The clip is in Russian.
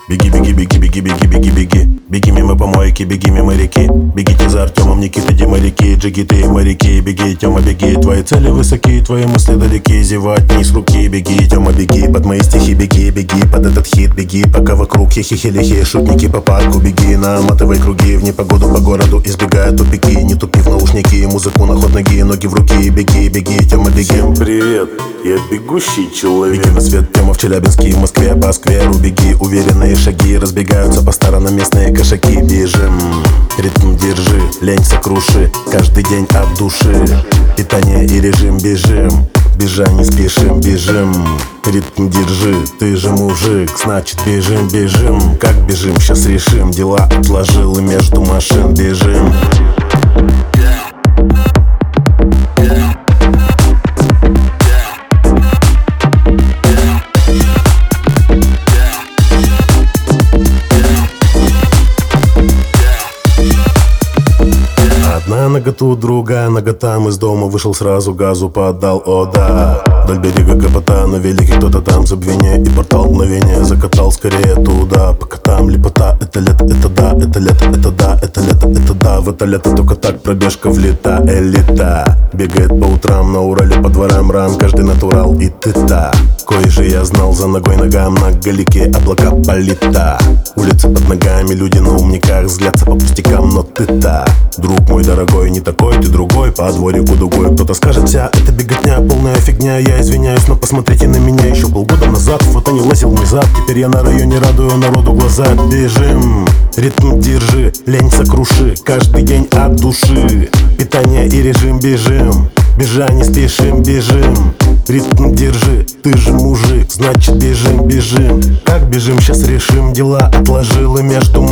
Беги, беги, беги, беги, беги, беги, беги. Беги мимо помойки, беги мимо реки. Бегите за Артемом, Никита, Дима, реки, джигиты и моряки. Беги, Тема, беги, твои цели высоки, твои мысли далеки. Зевать не с руки, беги, Тема, беги. Под мои стихи беги, беги, под этот хит беги. Пока вокруг хихи-хихи, шутники по парку. Беги, наматывай круги, в непогоду по городу, избегая тупики. Не тупи в наушники, музыку на ход ноги, ноги в руки. Беги, беги, Тема, беги. Всем привет, я бегущий человек. Беги на свет, Тема, в Челябинске, в Москве, по скверу. Беги, уверенные шаги, разбегаются по сторонам местные кошаки. Бежим, ритм держи, лень сокруши, каждый день от души. Питание и режим, бежим, бежа не спешим, бежим. Ритм держи, ты же мужик, значит бежим, бежим. Как бежим, сейчас решим, дела отложил и между машин бежим. Одна наготу, другая наготам. Из дома вышел сразу, газу подал, о да. Вдоль берега гопота, на велике кто-то там. Забвение и портал мгновения закатал скорее туда. Пока там лепота, это лето, это да. Это лето, это да, это лето, это да. В это лето только так пробежка влета, элита. Бегает по утрам на Урале по дворам рам. Каждый натурал и ты-та. Кое же я знал, за ногой нога, многоликие облака полита. Улицы под ногами, люди на умниках, взглядся по пустякам, но ты-та. Друг мой дорогой, не такой, ты другой, по дворику дугой. Кто-то скажет, вся эта беготня полная фигня. Я извиняюсь, но посмотрите на меня. Еще полгода назад фото не лазил мой зад. Теперь я на районе радую народу глаза. Бежим, ритм держи, лень сокруши, каждый день от души. Питание и режим, бежим, бежа не спешим, бежим. Ритм держи, ты же мужик, значит бежим, бежим. Как бежим, сейчас решим, дела отложил и между